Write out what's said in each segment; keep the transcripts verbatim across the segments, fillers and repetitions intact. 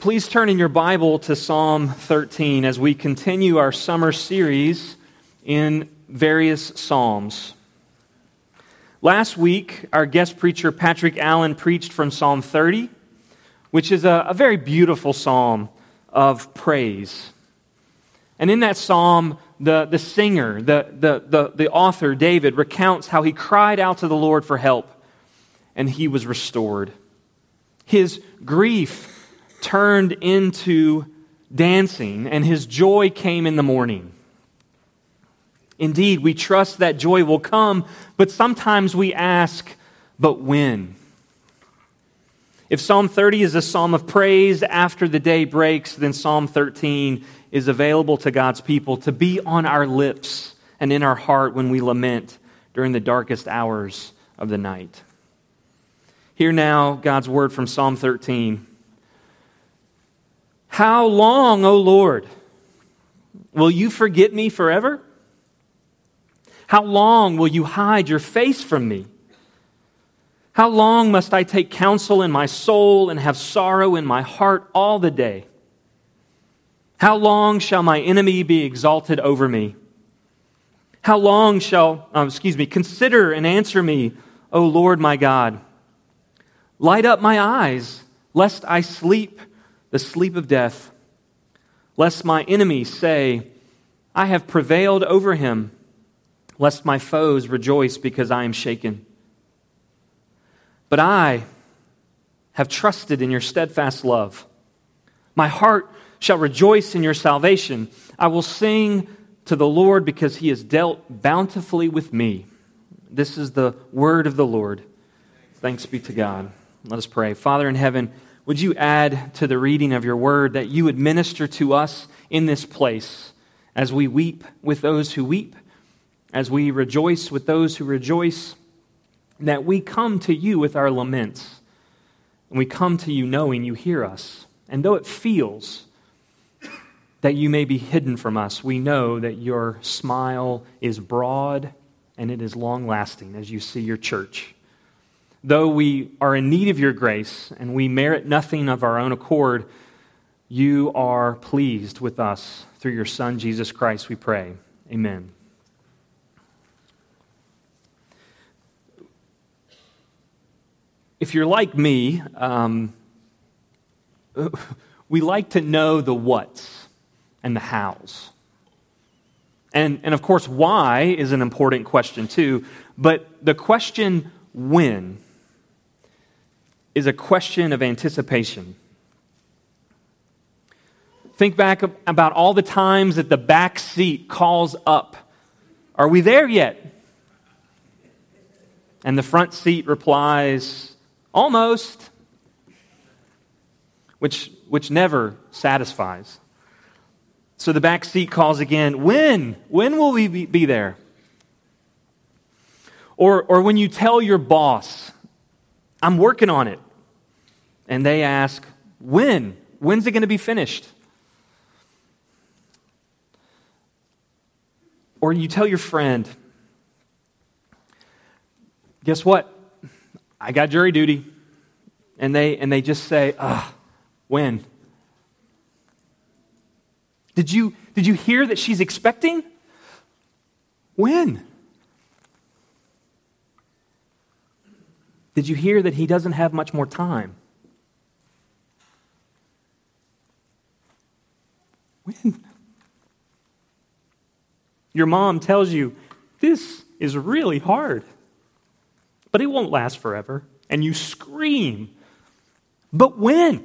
Please turn in your Bible to Psalm thirteen as we continue our summer series in various Psalms. Last week, our guest preacher Patrick Allen preached from Psalm thirty, which is a, a very beautiful psalm of praise. And in that psalm, the, the singer, the, the, the, the author, David, recounts how he cried out to the Lord for help, and he was restored. His grief turned into dancing, and his joy came in the morning. Indeed, we trust that joy will come, but sometimes we ask, but when? If Psalm thirty is a psalm of praise after the day breaks, then Psalm thirteen is available to God's people to be on our lips and in our heart when we lament during the darkest hours of the night. Hear now God's word from Psalm thirteen. How long, O Lord, will you forget me forever? How long will you hide your face from me? How long must I take counsel in my soul and have sorrow in my heart all the day? How long shall my enemy be exalted over me? How long shall, um, excuse me, consider and answer me, O Lord my God? Light up my eyes, lest I sleep the sleep of death, lest my enemies say, I have prevailed over him, lest my foes rejoice because I am shaken. But I have trusted in your steadfast love. My heart shall rejoice in your salvation. I will sing to the Lord because he has dealt bountifully with me. This is the word of the Lord. Thanks be to God. Let us pray. Father in heaven, would you add to the reading of your word that you would minister to us in this place as we weep with those who weep, as we rejoice with those who rejoice, that we come to you with our laments, and we come to you knowing you hear us. And though it feels that you may be hidden from us, we know that your smile is broad and it is long-lasting as you see your church. Though we are in need of your grace and we merit nothing of our own accord, you are pleased with us through your Son, Jesus Christ, we pray. Amen. If you're like me, um, we like to know the whats and the hows. And, and of course, why is an important question too, but the question when is a question of anticipation. Think back about all the times that the back seat calls up, are we there yet? And the front seat replies, almost, which, which never satisfies. So the back seat calls again, when? When will we be, be there? Or, or when you tell your boss, I'm working on it. And they ask, when? When's it going to be finished? Or you tell your friend, guess what? I got jury duty. And they and they just say, ah, when? Did you did you hear that she's expecting? When? Did you hear that he doesn't have much more time? When? Your mom tells you, this is really hard, but it won't last forever. And you scream, but when?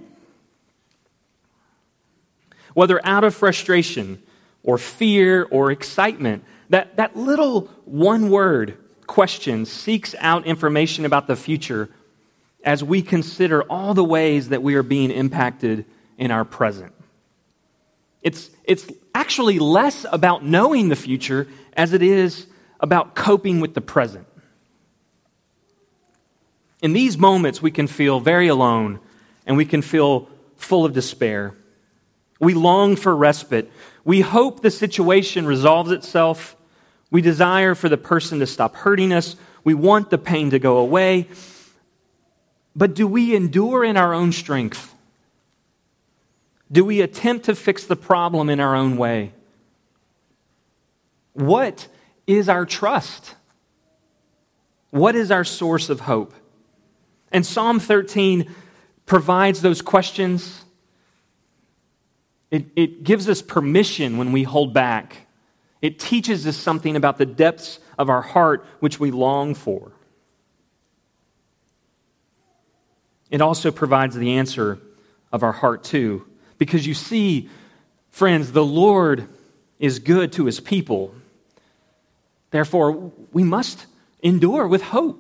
Whether out of frustration or fear or excitement, that, that little one word question seeks out information about the future as we consider all the ways that we are being impacted in our present. It's, it's actually less about knowing the future as it is about coping with the present. In these moments, we can feel very alone and we can feel full of despair. We long for respite. We hope the situation resolves itself. We desire for the person to stop hurting us. We want the pain to go away. But do we endure in our own strength? Do we attempt to fix the problem in our own way? What is our trust? What is our source of hope? And Psalm thirteen provides those questions. It, it gives us permission when we hold back. It teaches us something about the depths of our heart which we long for. It also provides the answer of our heart too. Because you see, friends, the Lord is good to His people. Therefore, we must endure with hope.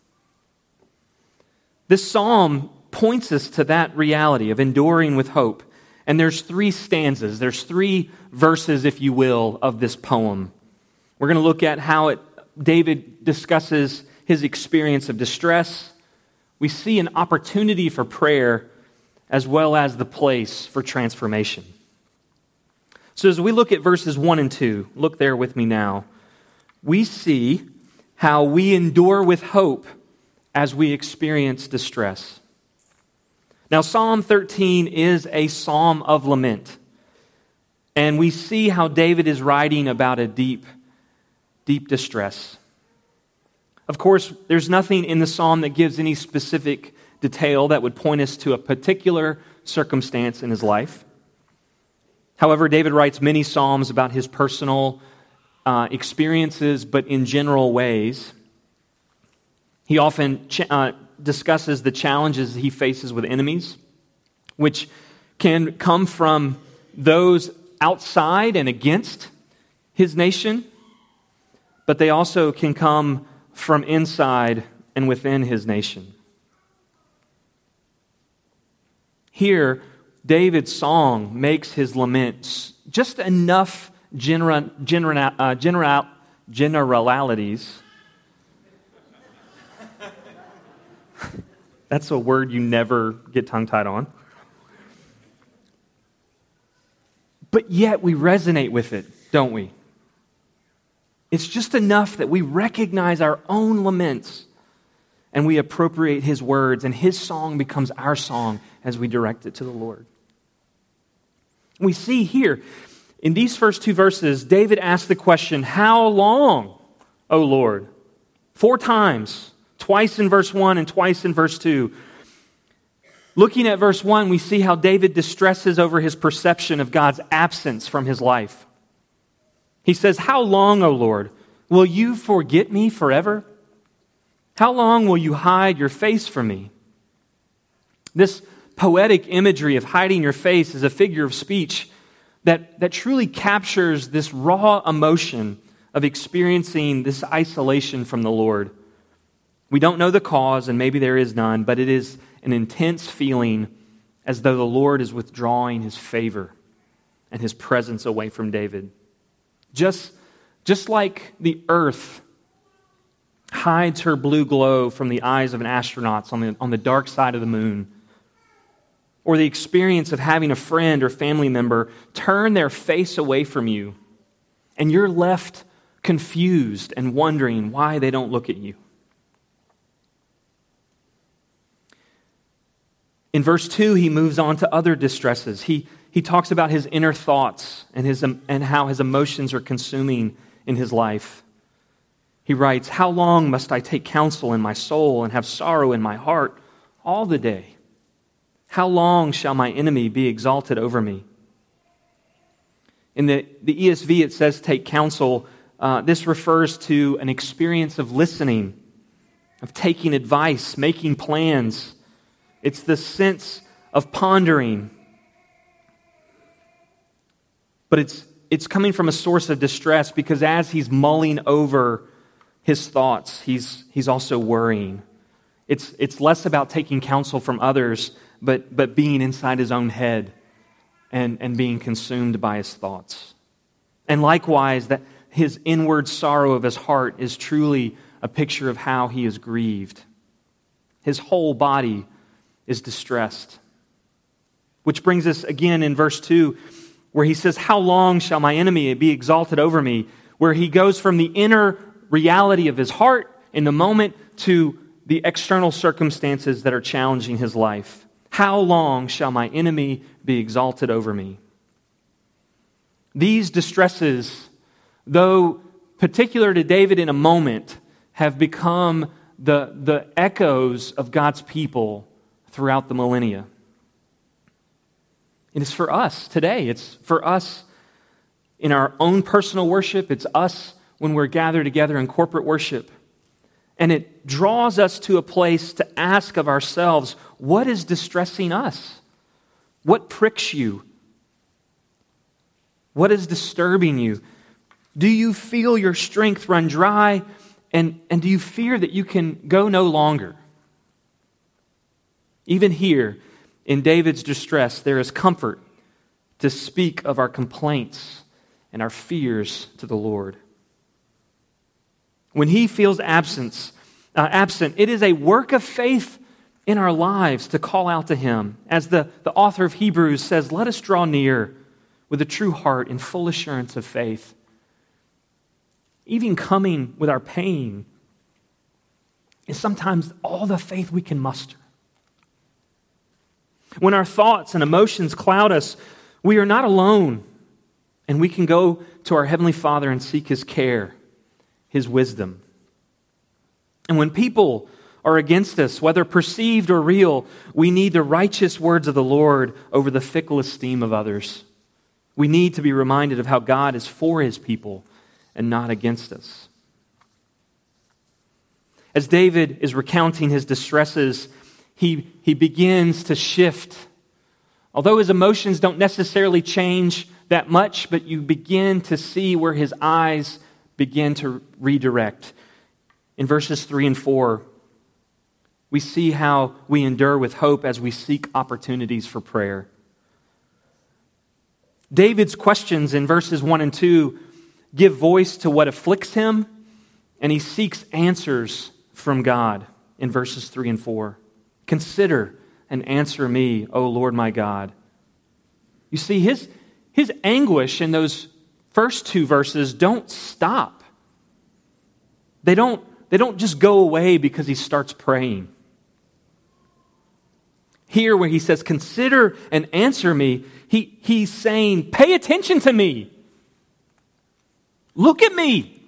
This psalm points us to that reality of enduring with hope. And there's three stanzas, there's three verses, if you will, of this poem. We're going to look at how it, David discusses his experience of distress. We see an opportunity for prayer as well as the place for transformation. So as we look at verses one and two, look there with me now, we see how we endure with hope as we experience distress. Now, Psalm thirteen is a psalm of lament. And we see how David is writing about a deep, deep distress. Of course, there's nothing in the psalm that gives any specific detail that would point us to a particular circumstance in his life. However, David writes many psalms about his personal uh, experiences, but in general ways. He often ch- uh, discusses the challenges he faces with enemies, which can come from those outside and against his nation, but they also can come from inside and within his nation. Here, David's song makes his lament just enough genera, genera, uh, general, generalities. That's a word you never get tongue-tied on. But yet we resonate with it, don't we? It's just enough that we recognize our own laments and we appropriate his words, and his song becomes our song as we direct it to the Lord. We see here, in these first two verses, David asks the question, "How long, O Lord?" Four times, twice in verse one and twice in verse two. Looking at verse one, we see how David distresses over his perception of God's absence from his life. He says, "How long, O Lord, will you forget me forever? How long will you hide your face from me?" This poetic imagery of hiding your face is a figure of speech that, that truly captures this raw emotion of experiencing this isolation from the Lord. We don't know the cause, and maybe there is none, but it is an intense feeling as though the Lord is withdrawing his favor and his presence away from David. Just, just like the earth hides her blue glow from the eyes of an astronaut on the, on the dark side of the moon, or the experience of having a friend or family member turn their face away from you, and you're left confused and wondering why they don't look at you. In verse two, he moves on to other distresses. He, he talks about his inner thoughts and, his, and how his emotions are consuming in his life. He writes, "How long must I take counsel in my soul and have sorrow in my heart all the day? How long shall my enemy be exalted over me?" In the, the E S V, it says take counsel. Uh, this refers to an experience of listening, of taking advice, making plans. It's the sense of pondering. But it's, it's coming from a source of distress because as he's mulling over his thoughts, he's, he's also worrying. It's, it's less about taking counsel from others, but, but being inside his own head and, and being consumed by his thoughts. And likewise, that his inward sorrow of his heart is truly a picture of how he is grieved. His whole body is distressed. Which brings us again in verse two, where he says, "How long shall my enemy be exalted over me?" Where he goes from the inner reality of his heart in the moment to the external circumstances that are challenging his life. How long shall my enemy be exalted over me? These distresses, though particular to David in a moment, have become the, the echoes of God's people throughout the millennia. It is for us today. It's for us in our own personal worship. It's us when we're gathered together in corporate worship. And it draws us to a place to ask of ourselves, what is distressing us? What pricks you? What is disturbing you? Do you feel your strength run dry? And, and do you fear that you can go no longer? Even here, in David's distress, there is comfort to speak of our complaints and our fears to the Lord. When he feels absence, uh, absent, it is a work of faith in our lives to call out to him. As the, the author of Hebrews says, let us draw near with a true heart in full assurance of faith. Even coming with our pain is sometimes all the faith we can muster. When our thoughts and emotions cloud us, we are not alone, and we can go to our Heavenly Father and seek His care, His wisdom. And when people are against us, whether perceived or real, we need the righteous words of the Lord over the fickle esteem of others. We need to be reminded of how God is for His people and not against us. As David is recounting his distresses, he, he begins to shift. Although his emotions don't necessarily change that much, but you begin to see where his eyes begin to redirect. In verses three and four, we see how we endure with hope as we seek opportunities for prayer. David's questions in verses one and two give voice to what afflicts him, and he seeks answers from God in verses three and four. Consider and answer me, O Lord my God. You see, his, his anguish in those first two verses don't stop. They don't, they don't just go away because he starts praying. Here where he says, consider and answer me, he, he's saying, pay attention to me. Look at me.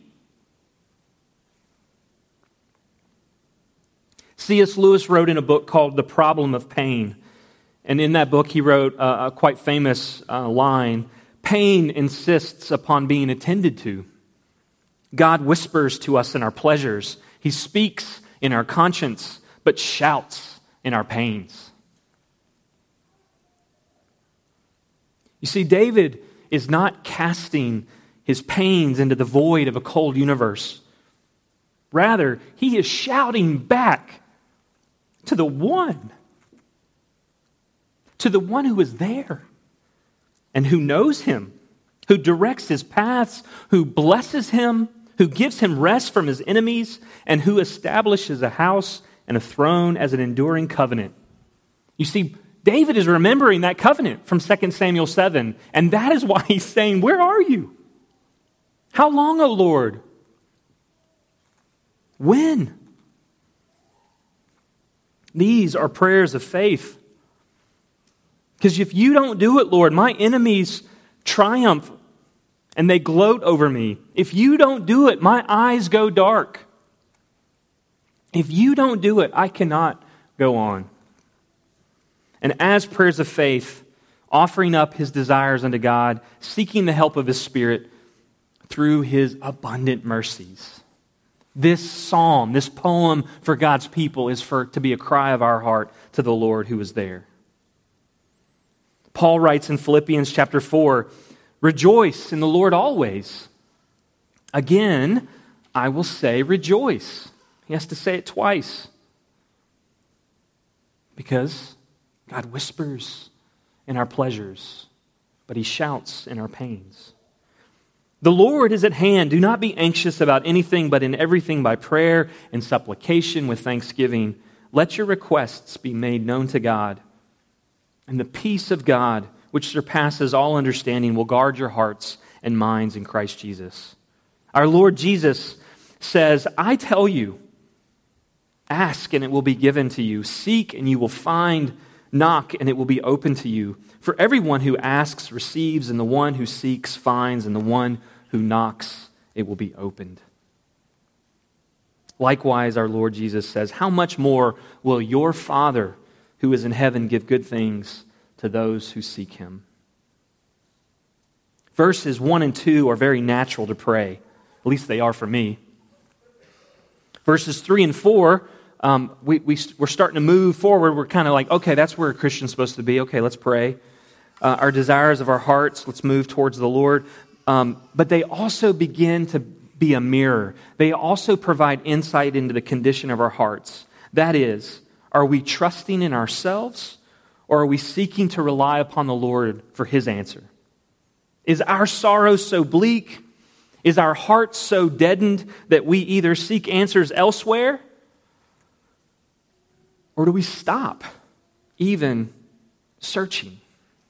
C S Lewis wrote in a book called The Problem of Pain. And in that book, he wrote a, a quite famous uh, line, pain insists upon being attended to. God whispers to us in our pleasures. He speaks in our conscience, but shouts in our pains. You see, David is not casting his pains into the void of a cold universe. Rather, he is shouting back to the one, to the one who is there and who knows him, who directs his paths, who blesses him, who gives him rest from his enemies, and who establishes a house and a throne as an enduring covenant. You see, David is remembering that covenant from Second Samuel seven, and that is why he's saying, where are you? How long, O Lord? When? These are prayers of faith. Because if you don't do it, Lord, my enemies triumph and they gloat over me. If you don't do it, my eyes go dark. If you don't do it, I cannot go on. And as prayers of faith, offering up his desires unto God, seeking the help of his Spirit through his abundant mercies. This psalm, this poem for God's people is for to be a cry of our heart to the Lord who is there. Paul writes in Philippians chapter four, rejoice in the Lord always. Again, I will say rejoice. He has to say it twice. Because God whispers in our pleasures, but He shouts in our pains. The Lord is at hand. Do not be anxious about anything, but in everything by prayer and supplication with thanksgiving, let your requests be made known to God. And the peace of God, which surpasses all understanding, will guard your hearts and minds in Christ Jesus. Our Lord Jesus says, I tell you, ask and it will be given to you. Seek and you will find. Knock, and it will be open to you. For everyone who asks receives, and the one who seeks finds, and the one who knocks, it will be opened. Likewise, our Lord Jesus says, how much more will your Father who is in heaven give good things to those who seek him? Verses one and two are very natural to pray. At least they are for me. Verses three and four, um, we, we, we're starting to move forward. We're kind of like, okay, that's where a Christian's supposed to be. Okay, let's pray. Uh, our desires of our hearts, let's move towards the Lord. Um, but they also begin to be a mirror. They also provide insight into the condition of our hearts. That is, are we trusting in ourselves, or are we seeking to rely upon the Lord for his answer? Is our sorrow so bleak? Is our heart so deadened that we either seek answers elsewhere, or do we stop even searching?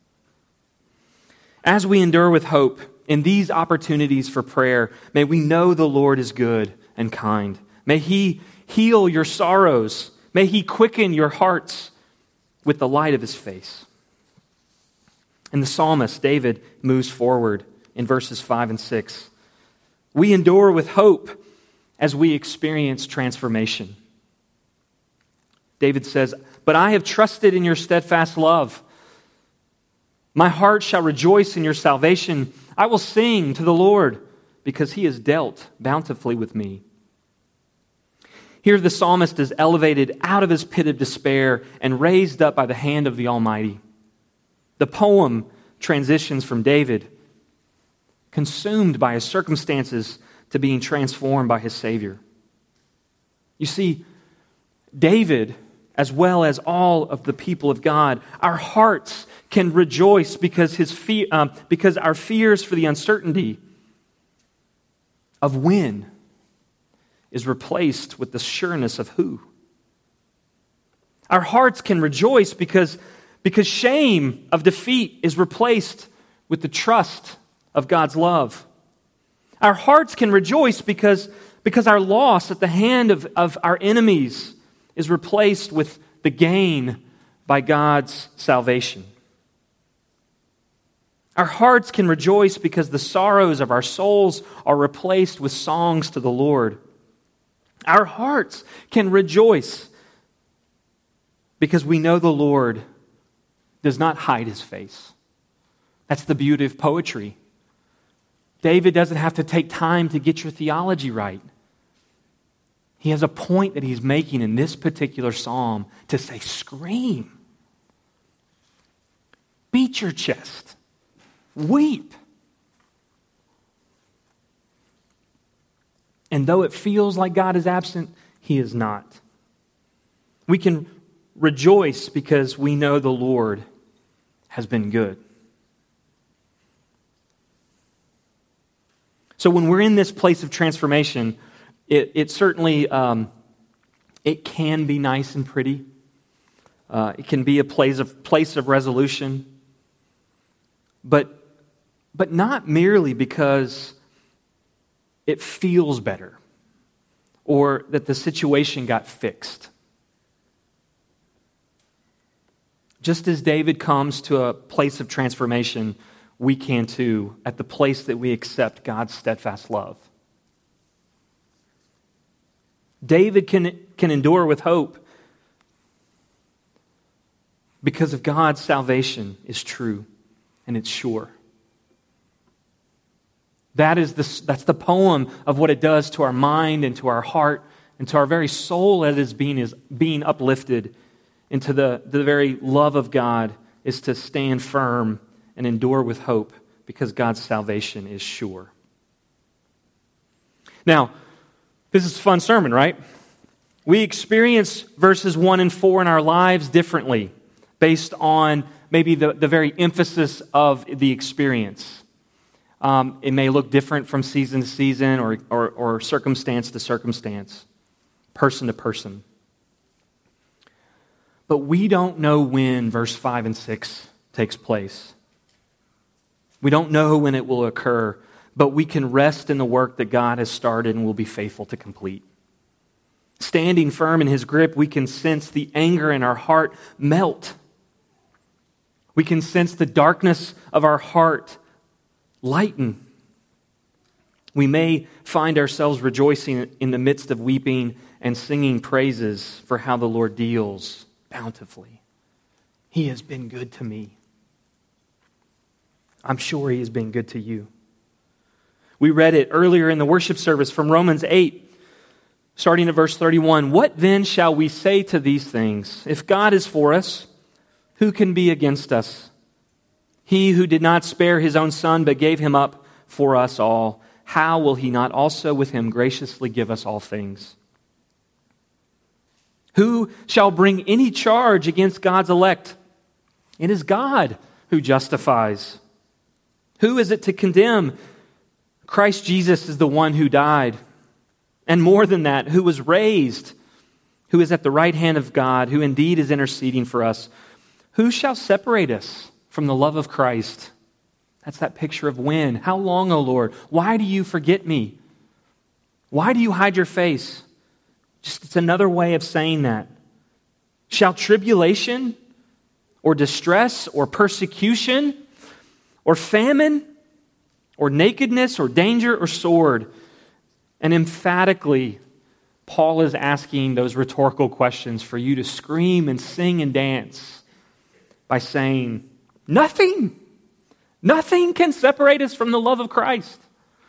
As we endure with hope in these opportunities for prayer, may we know the Lord is good and kind. May he heal your sorrows. May he quicken your hearts with the light of his face. And the psalmist, David, moves forward in verses five and six. We endure with hope as we experience transformation. David says, but I have trusted in your steadfast love. My heart shall rejoice in your salvation. I will sing to the Lord because he has dealt bountifully with me. Here the psalmist is elevated out of his pit of despair and raised up by the hand of the Almighty. The poem transitions from David, consumed by his circumstances, to being transformed by his Savior. You see, David, as well as all of the people of God, our hearts can rejoice because his fe- um, because our fears for the uncertainty of when is replaced with the sureness of who. Our hearts can rejoice because, because shame of defeat is replaced with the trust of God's love. Our hearts can rejoice because, because our loss at the hand of, of our enemies is replaced with the gain by God's salvation. Our hearts can rejoice because the sorrows of our souls are replaced with songs to the Lord. Our hearts can rejoice because we know the Lord does not hide his face. That's the beauty of poetry. David doesn't have to take time to get your theology right. He has a point that he's making in this particular psalm to say, scream. Beat your chest. Weep. And though it feels like God is absent, he is not. We can rejoice because we know the Lord has been good. So when we're in this place of transformation, it, it certainly um, it can be nice and pretty. Uh, it can be a place of place of resolution, but but not merely because it feels better or that the situation got fixed. Just as David comes to a place of transformation, we can too, at the place that we accept God's steadfast love. David can, can endure with hope because of God's salvation is true and it's sure. That is the, that's the poem of what it does to our mind and to our heart and to our very soul as it is being, is being uplifted into the, the very love of God is to stand firm and endure with hope because God's salvation is sure. Now, this is a fun sermon, right? We experience verses one and four in our lives differently based on maybe the, the very emphasis of the experience. Um, it may look different from season to season or, or, or circumstance to circumstance, person to person. But we don't know when verse five and six takes place. We don't know when it will occur, but we can rest in the work that God has started and will be faithful to complete. Standing firm in his grip, we can sense the anger in our heart melt We can sense the darkness of our heart lighten. We may find ourselves rejoicing in the midst of weeping and singing praises for how the Lord deals bountifully. He has been good to me. I'm sure He has been good to you. We read it earlier in the worship service from Romans eight, starting at verse thirty-one. What then shall we say to these things? If God is for us, who can be against us? He who did not spare His own Son, but gave Him up for us all, how will He not also with Him graciously give us all things? Who shall bring any charge against God's elect? It is God who justifies. Who is it to condemn? Christ Jesus is the one who died. And more than that, who was raised, who is at the right hand of God, who indeed is interceding for us. Who shall separate us from the love of Christ? That's that picture of when. How long, O Lord? Why do you forget me? Why do you hide your face? Just it's another way of saying that. Shall tribulation or distress or persecution or famine or nakedness or danger or sword? And emphatically, Paul is asking those rhetorical questions for you to scream and sing and dance by saying, nothing, nothing can separate us from the love of Christ.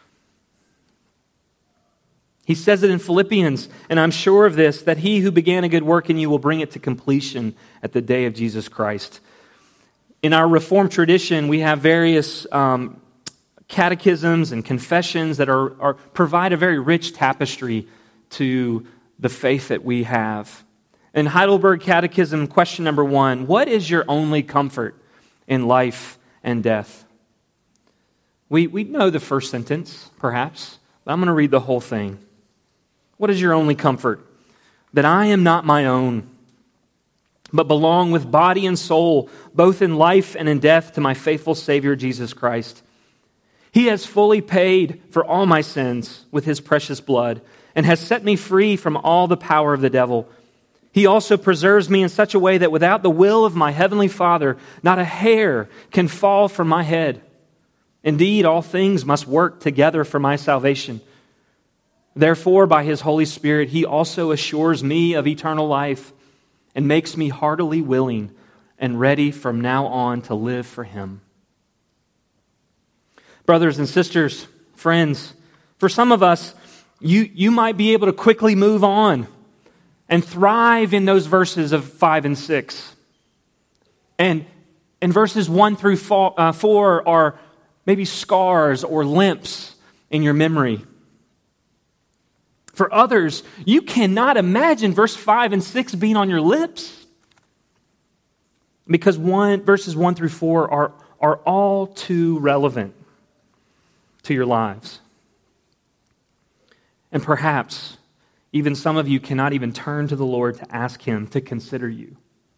He says it in Philippians, and I'm sure of this, that He who began a good work in you will bring it to completion at the day of Jesus Christ. In our Reformed tradition, we have various um, catechisms and confessions that are, are provide a very rich tapestry to the faith that we have. In Heidelberg Catechism, question number one, what is your only comfort in life and death? We, we know the first sentence, perhaps, but I'm going to read the whole thing. What is your only comfort? That I am not my own, but belong with body and soul, both in life and in death, to my faithful Savior, Jesus Christ. He has fully paid for all my sins with His precious blood and has set me free from all the power of the devil. He also preserves me in such a way that without the will of my heavenly Father, not a hair can fall from my head. Indeed, all things must work together for my salvation. Therefore, by His Holy Spirit, He also assures me of eternal life and makes me heartily willing and ready from now on to live for Him. Brothers and sisters, friends, for some of us, you, you might be able to quickly move on and thrive in those verses of five and six. And, and verses one through four, uh, four are maybe scars or limps in your memory. For others, you cannot imagine verse five and six being on your lips because one, verses one through four are, are all too relevant to your lives. And perhaps even some of you cannot even turn to the Lord to ask Him to consider you.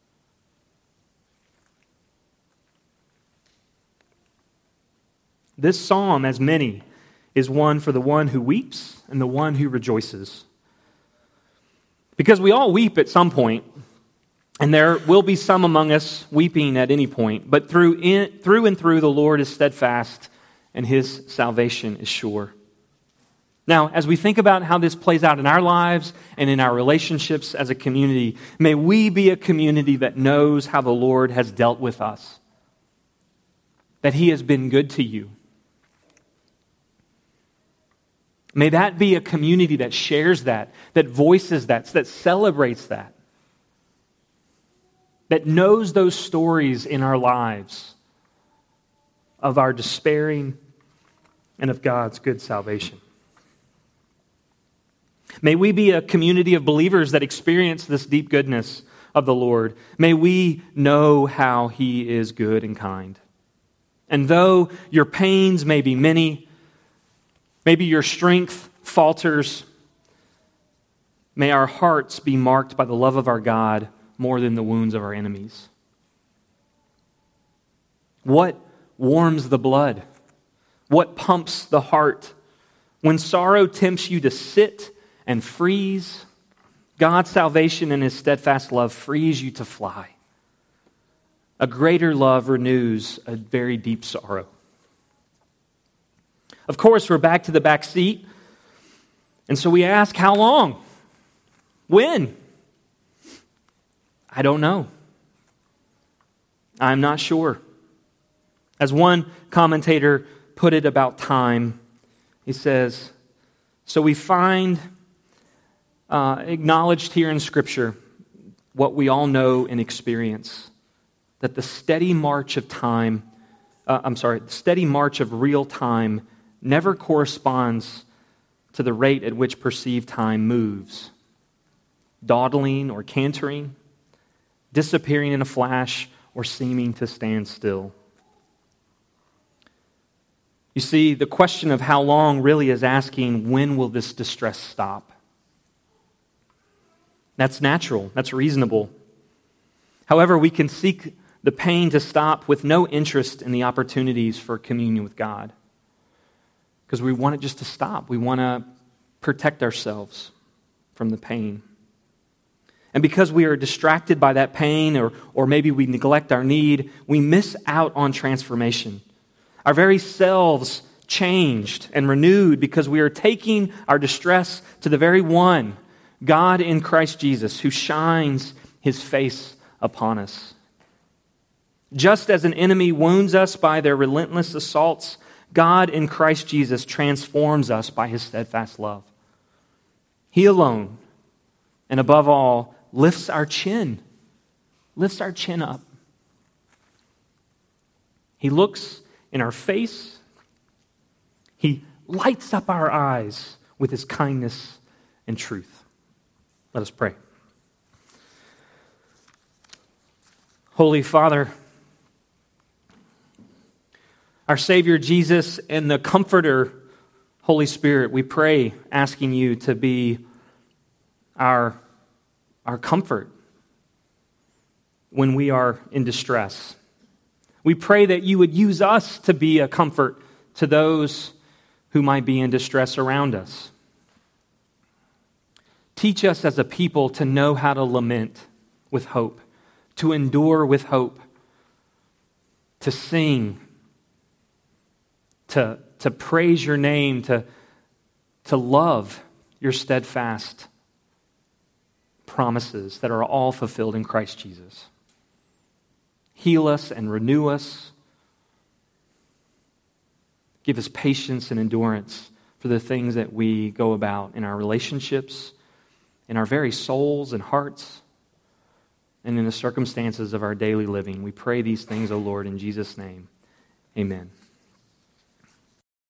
This psalm, as many, is one for the one who weeps and the one who rejoices. Because we all weep at some point, and there will be some among us weeping at any point, but through, in, through and through the Lord is steadfast and His salvation is sure. Now, as we think about how this plays out in our lives and in our relationships as a community, may we be a community that knows how the Lord has dealt with us, that He has been good to you. May that be a community that shares that, that voices that, that celebrates that, that knows those stories in our lives of our despairing and of God's good salvation. May we be a community of believers that experience this deep goodness of the Lord. May we know how He is good and kind. And though your pains may be many, maybe your strength falters, may our hearts be marked by the love of our God more than the wounds of our enemies. What warms the blood? What pumps the heart? When sorrow tempts you to sit and freeze, God's salvation and His steadfast love frees you to fly. A greater love renews a very deep sorrow. Of course, we're back to the back seat. And so we ask, how long? When? I don't know. I'm not sure. As one commentator put it about time, he says, so we find uh, acknowledged here in Scripture what we all know and experience, that the steady march of time, uh, I'm sorry, the steady march of real time never corresponds to the rate at which perceived time moves, dawdling or cantering, disappearing in a flash, or seeming to stand still. You see, the question of how long really is asking, when will this distress stop? That's natural. That's reasonable. However, we can seek the pain to stop with no interest in the opportunities for communion with God, because we want it just to stop. We want to protect ourselves from the pain. And because we are distracted by that pain, or, or maybe we neglect our need, we miss out on transformation. Our very selves changed and renewed because we are taking our distress to the very one, God in Christ Jesus, who shines His face upon us. Just as an enemy wounds us by their relentless assaults, God in Christ Jesus transforms us by His steadfast love. He alone, and above all, lifts our chin, lifts our chin up. He looks in our face. He lights up our eyes with His kindness and truth. Let us pray. Holy Father, our Savior Jesus and the Comforter, Holy Spirit, we pray, asking you to be our, our comfort when we are in distress. We pray that you would use us to be a comfort to those who might be in distress around us. Teach us as a people to know how to lament with hope, to endure with hope, to sing, to, to praise your name, to, to love your steadfast promises that are all fulfilled in Christ Jesus. Heal us and renew us. Give us patience and endurance for the things that we go about in our relationships, in our very souls and hearts, and in the circumstances of our daily living. We pray these things, O Lord, in Jesus' name. Amen.